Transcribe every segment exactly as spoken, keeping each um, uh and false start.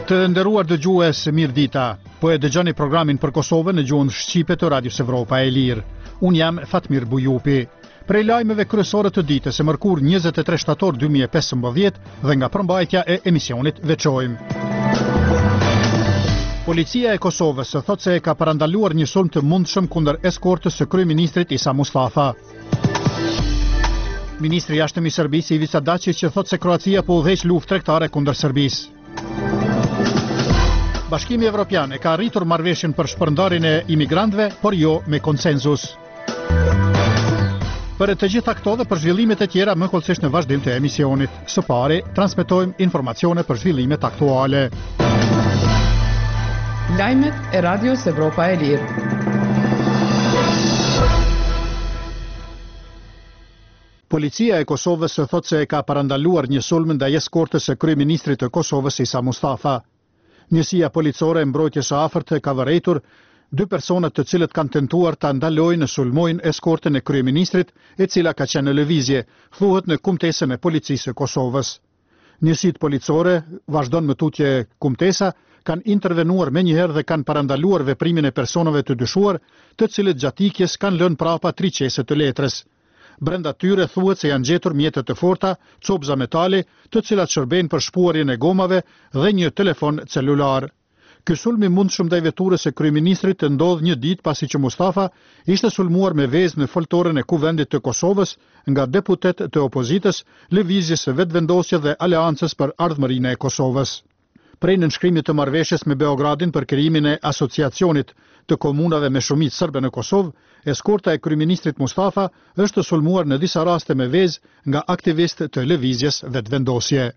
Të nderuar dëgjues, mirëdita. Po e dëgjoni programin për Kosovën në gjuhën shqipe të Radios Evropa e Lirë. Unë jam Fatmir Bujupi. Prej lajmeve kryesore të ditës e mërkur njëzet e tre shtator dy mijë e pesëmbëdhjetë dhe nga përmbajtja e emisionit veçojmë. Policia e Kosovës thot se e ka parandaluar një sulm të mundshëm kundër eskortës së kryeministrit Isa Mustafa. Ministri i jashtëm i Serbisë Ivica Dačić që thot se Kroacia po udhëheq luftë tregtare kundër Serbisë. Bashkimi Evropian e ka arritur marrëveshjen për shpërndarjen e imigrantëve, por jo me konsenzus. Për të gjitha këto dhe për zhvillimet e tjera më kollësisht në vazhdim të emisionit. Së pari, transmetojmë informacione për zhvillimet aktuale. Lajmet e Radios Evropa e Lirë. Policia e Kosovës thot se e ka parandaluar një sulm ndaj eskortës së kryeministrit të Kosovës Isa Mustafa. Njësia policore e mbrojtjes së afërt ka vërejtur dy personat të cilët kanë tentuar ta ndalojnë sulmojnë eskortën e kryeministrit, e cila ka qenë në lëvizje, thuhet në kumtesën e policisë së Kosovës. Njësitë policore, vazhdon më tutje kumtesa, kanë intervenuar menjëherë dhe kanë parandaluar veprimin e personave të dyshuar, të cilët gjatë ikjes kanë lënë prapa tri qese të letrës. Brenda tyre thuhet se janë gjetur mjete të forta, copza metali, të cilat shërbejnë për shpuarjen e gomave dhe një telefon celular. Ky sulm i mundshëm ndaj veturës së kryeministrit ndodh një ditë pasi që Mustafa ishte sulmuar me vezë në foltorën e Kuvendit të Kosovës nga deputet të opozitës, lëvizjes së vetvendosjes dhe aleancës për ardhmërinë e Kosovës. Prej nënshkrimit të marrëveshjes me Beogradin për krijimin e asociacionit të komunave me shumicë serbe në Kosovë, eskorta e kryeministrit Mustafa është sulmuar në disa raste me vezë nga aktivistë të lëvizjes vetvendosje.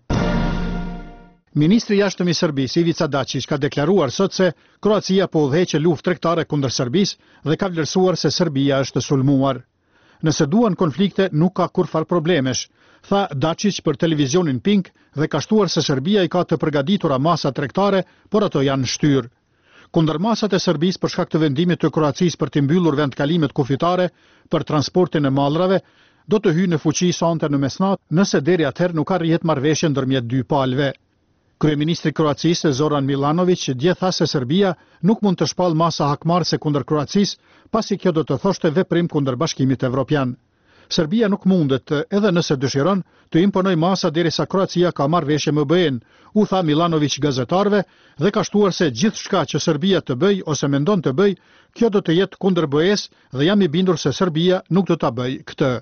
Ministri i jashtëm i Serbisë Ivica Dačić ka deklaruar sot se Kroacia po udhëheq luftë tregtare kundër Serbisë dhe ka vlerësuar se Serbia është sulmuar. Nëse duan konflikte, nuk ka kurfar problemesh, tha Dačić për televizionin Pink dhe ka shtuar se Serbia i ka të përgatitura masa tregtare, por ato janë shtyrë. Kundër masat e Serbisë për shkak të vendimit të Kroacisë për të mbyllur vendkalimet kufitare për transportin e mallrave, do të hyjë në fuqi sonte në mesnat, nëse deri atëherë nuk arrihet marrëveshje ndërmjet dy palëve. Kryeministri i Kroacisë Zoran Milanović dje tha se Serbia nuk mund të shpall masa hakmarrëse kundër Kroacisë, pasi kjo do të thoshte veprim kundër Bashkimit Evropian. Serbia nuk mundet, edhe nëse dëshiron, të imponoj masa derisa Kroacia ka marrëveshje me B E-n, u tha Milanović gazetarëve dhe ka shtuar se gjithçka që Serbia të bëj ose mendon të bëj, kjo do të jetë kundër B E-s dhe jam i bindur se Serbia nuk do ta bëj këtë.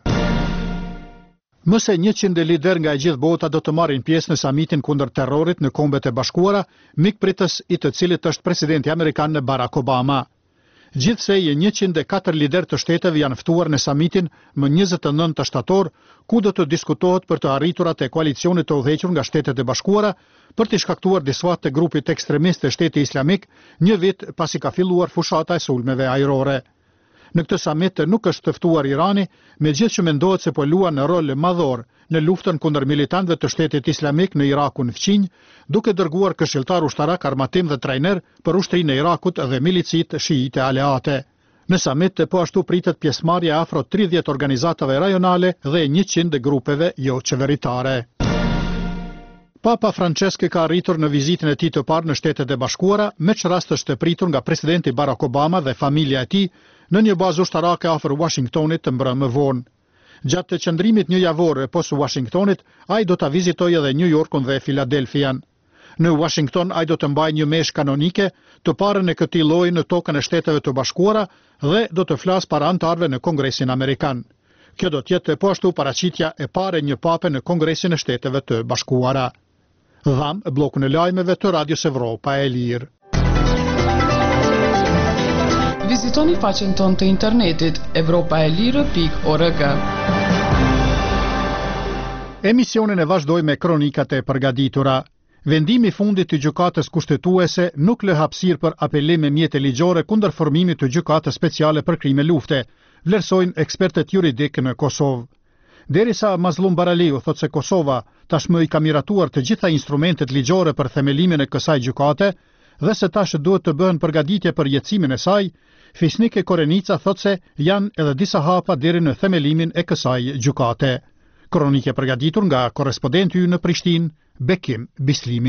Më se njëqind lider nga e gjithë bota do të marrin pjesë në samitin kundër terrorit në Kombet e Bashkuara, mikpritës i të cilit është presidenti amerikan Barack Obama. Gjithsej njëqind e katër lider të shteteve janë ftuar në samitin më njëzet e nëntë shtator, ku do të diskutohet për të arriturat e koalicionit të udhëhequr nga Shtetet e Bashkuara për të shkaktuar disfat të grupit ekstremist të Shteti Islamik, një vit pasi ka filluar fushata e sulmeve ajrore. Në këtë samit nuk është të ftuar Irani, megjithëse mendohet se po luan në rol madhor në luftën kundër militantëve të Shtetit Islamik në Irakun fqinj, duke dërguar këshilltar ushtarak, armatim dhe trajner për ushtrinë e Irakut dhe milicit shiite aleate. Në samit po ashtu pritet pjesëmarrje afro tridhjetë organizatave rajonale dhe njëqind grupeve jo qeveritare. Papa Francesco ka arritur në vizitën e tij të parë në Shtetet e Bashkuara, me çrast është pritur nga presidenti Barack Obama dhe familja e tij në një bazë ushtarake afër Washingtonit të mbrëmë vonë. Gjatë të qëndrimit një javor pas Washingtonit, ai do ta vizitojë edhe New Yorkun dhe Filadelfian. Në Washington ai do të mbajë një meshë kanonike, të parën e këtij lloji në tokën e Shteteve të Bashkuara dhe do të flasë para anëtarëve në Kongresin Amerikan. Kjo do të jetë po ashtu paraqitja e parë e një pape në Kongresin e Shteteve të Bashkuara. Dham blokun e lajmeve të Radios Evropa e Lirë. Vizitoni faqen tonë të internetit evropaelire pikë org. Emisionin e vazhdoj me kronikat e përgatitura. Vendimi i fundit të gjykatës kushtetuese nuk lë hapësirë për apelim me mjete ligjore kundër formimit të gjykatës speciale për krime lufte, vlerësojnë ekspertët juridik në Kosovë. Derisa Mazlum Baraliu thot se Kosova tashmë i ka miratuar të gjitha instrumentet ligjore për themelimin e kësaj gjykate dhe se tash duhet të bëhen përgatitje për jetësimin e saj, Fisnike Korenica thot se janë edhe disa hapa deri në themelimin e kësaj gjykate. Kronike përgatitur nga korrespondenti ynë në Prishtinë, Bekim Bislimi.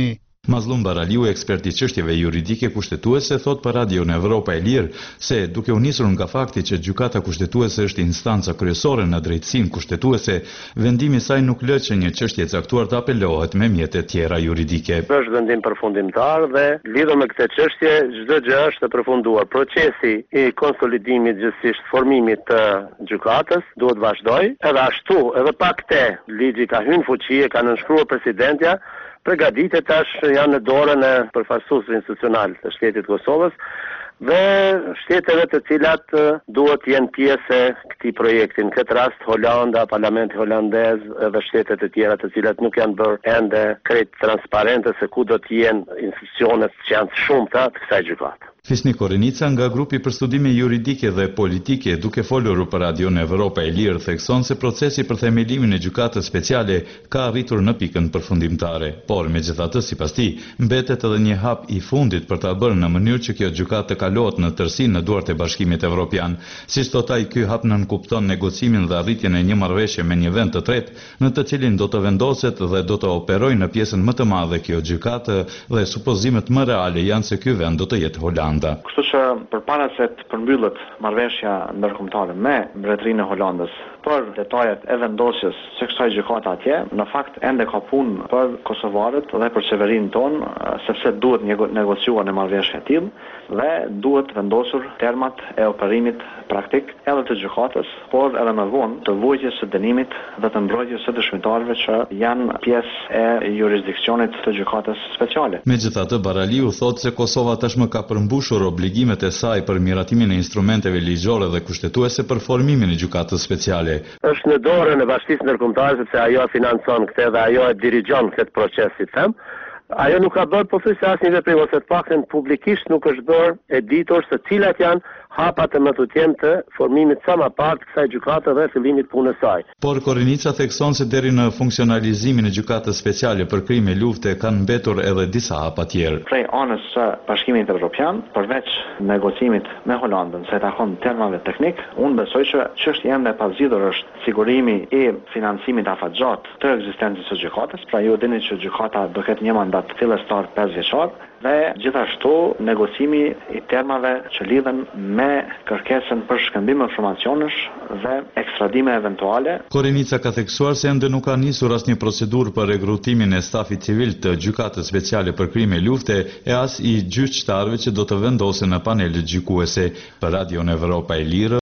Mazlum Baraliu, ekspert i çështjeve juridike kushtetuese, thot për Radion Evropa e Lirë se duke u nisur nga fakti që gjykata kushtetuese është instanca kryesore në drejtësinë kushtetuese, vendimi i saj nuk lë që një çështje e caktuar të apelohet me mjete tjera juridike. Është vendim përfundimtar dhe lidhur me këtë çështje çdo gjë është e përfunduar. Procesi i konsolidimit gjithsesi formimit të gjykatës duhet vazhdoj. Edhe ashtu, edhe pa këtë ligji ka hyrë në fuqi, ka nënshkruar presidentja. Përgatitet tash janë në dorën e përfaqësuesve institucional të shtetit Kosovës dhe shteteve të cilat duhet të jenë pjesë e këtij projekti. Në këtë rast Holanda, Parlamenti holandez dhe shtetet e tjera të cilat nuk janë bërë ende krejt transparente se ku do të jenë institucionet që janë të shumta të kësaj gjykate. Fisni Korenica nga grupi për studime juridike dhe politike, duke folur për Radion Evropa e Lirë, thekson se procesi për themelimin e gjykatës speciale ka arritur në pikën përfundimtare, por megjithatë sipas tij, mbetet edhe një hap i fundit për ta bërë në mënyrë që kjo gjykatë të kalohet në tërësi në duart e Bashkimit Evropian. Siç thot ai, ky hap nënkupton negocimin dhe arritjen e një marrëveshje me një vend të tretë, në të cilin do të vendoset dhe do të operojë në pjesën më të madhe kjo gjykatë dhe supozimet më reale janë se ky vend do të jetë Holanda. Kështu që përpara se të përmbyllet marrëveshja ndërkombëtare me Mbretërinë e Holandës për detajet e vendosjes së kësaj gjykate atje, në fakt ende ka punë për kosovarët dhe për qeverinë tonë, sepse duhet negociuar në marrëveshje e tillë dhe duhet vendosur termat e operimit praktik edhe të gjykatës, por edhe më vonë të vuajtjes së dënimit dhe të mbrojtjes së dëshmitarëve që janë pjesë e jurisdiksionit të gjykatës speciale. Megjithatë, Baraliu thotë se Kosova tashmë ka përmbushur obligimet e saj për miratimin e instrumenteve ligjore dhe kushtetuese për formimin e gjykatës speciale. Është në dorën e Bashkisë Ndërkombëtare sepse ajo financon këtë dhe ajo e dirigjon këtë proces, si them. Ajo nuk ka bërë pothuajse asnjë veprim ose të paktën publikisht nuk është bërë e ditur se cilat janë hapat e mëtutjem të formimit sa më parë të kësaj gjykate dhe fillimit punës saj. Por Korenica thekson se deri në funksionalizimin e gjykatës speciale për krime lufte kanë mbetur edhe disa hapa tjerë. Prej anës së Bashkimit Evropian, përveç negocimit me Holandën se takon termave teknik, unë besoj që çështja ende e pazgjidhur është sigurimi i financimit afatgjat të ekzistencës së gjykatës. Pra ju dini që gjykata do ketë një mandat fillestar pesë vjeçar dhe gjithashtu negocimi i termave që lidhen me kërkesën për shkëmbim informacionesh dhe ekstradime eventuale. Korenica ka theksuar se ende nuk ka nisur asnjë procedurë për regrutimin e stafit civil të gjykatës speciale për krime lufte e as i gjyqtarëve që do të vendosen në panelet gjykuese. Për Radion Evropa e Lirë,